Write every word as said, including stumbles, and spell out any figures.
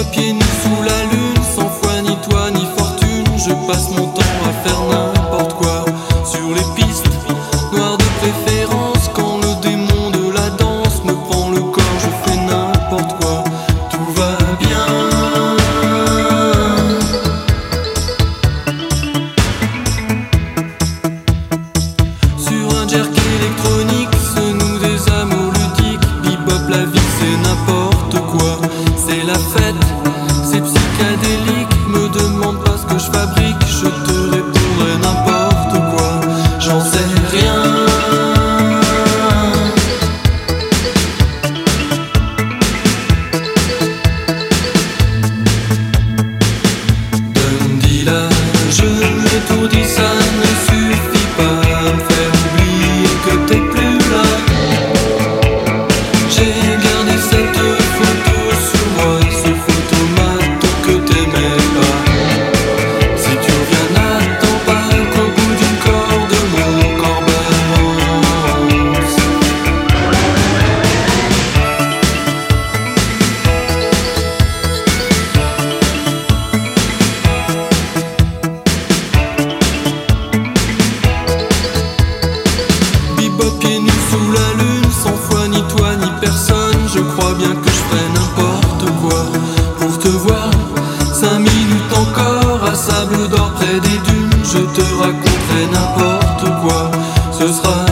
pieds nus sous la lune, sans foi ni toi ni fortune. Je passe mon temps à faire n'importe quoi sur les pistes noires de préférence. Quand le démon de la danse me prend le corps, je fais n'importe quoi. Tout va bien. Sur un jerk électronique se nouent des amours ludiques. Bebop, la vie c'est n'importe quoi. C'est la fête, c'est psychédélique. Me demande pas ce que je fabrique, je te répondrai n'importe quoi. J'en sais rien. Dundee là, je l'ai tout dit, ça ne suffit pas à me faire oublier que t'es plus là. J'ai gardé cette photo sur moi, ce photomaton que t'aimais pas. Si tu reviens, n'attends pas qu'au bout du corps de mon corps balance. Bebop, pieds nus sous la lune, sans foi ni toi ni personne. Je crois bien que je ferai n'importe quoi pour te voir. Cinq minutes encore à Sable d'Or près des dunes, je te raconterai n'importe quoi. Ce sera